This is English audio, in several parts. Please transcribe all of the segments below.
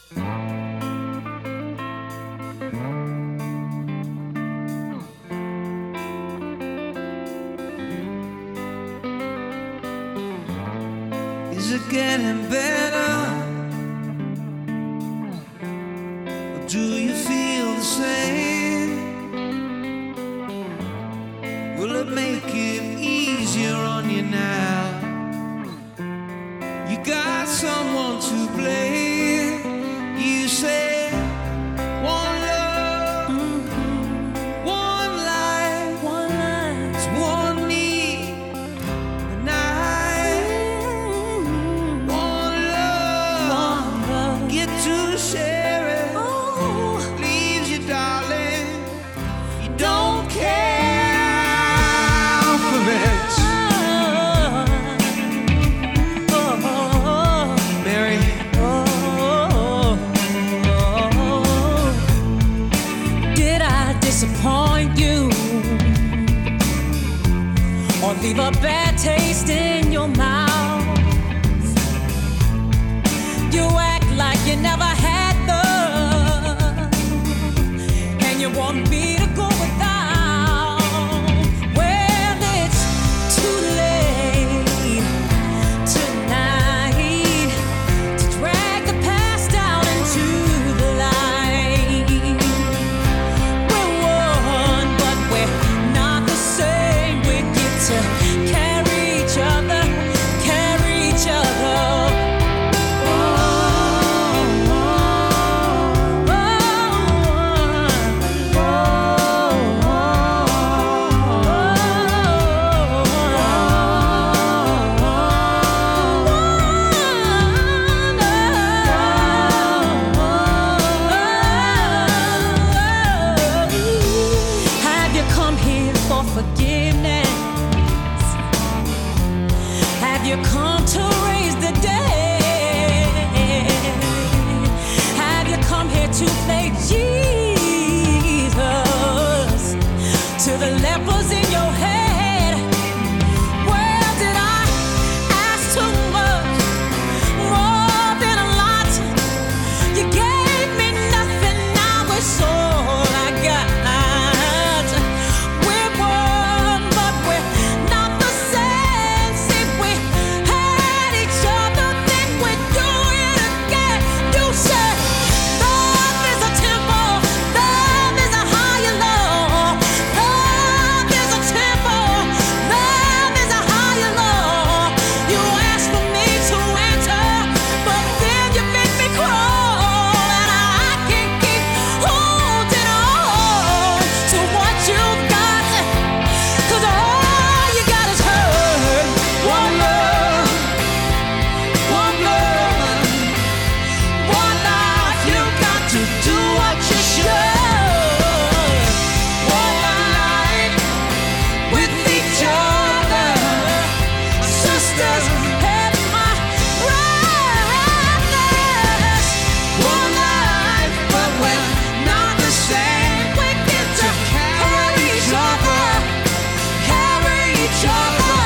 Is it getting better? Or do you feel the same? Will it make it easier on you now? You got someone to blame. You say one love, one life, it's one me and I. One love, get to share it. Leaves you, darling. You don't care for it. Mary. Did I disappoint you or leave a bad taste in your mouth? You act like you never had love, and you want me to go without. Well, it's too late tonight to drag the past out into the light. We're one, but we're not the same. We get to carry each other, carry each other. Have you come here for forgiveness? Have you come to raise the dead? Have you come here to play Jesus to the lepers in your head? Well, did I ask too much, more than a lot? You gave me nothing, now it's all I got. We're one, but we're not the same. See, we had each other, then we do it again. You said love is a temple, love is a higher law. Love is a temple, love is a higher law. You asked for me to enter, but then you make me crawl, and I can't keep holding on to what you got, 'cause all you got is hurt. One love, one love, one life. You got to do what you should. One life with each other, sisters and my brothers. One life, but we're not the same. We get to carry each other, carry each other.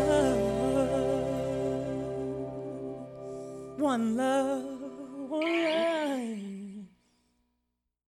One love, one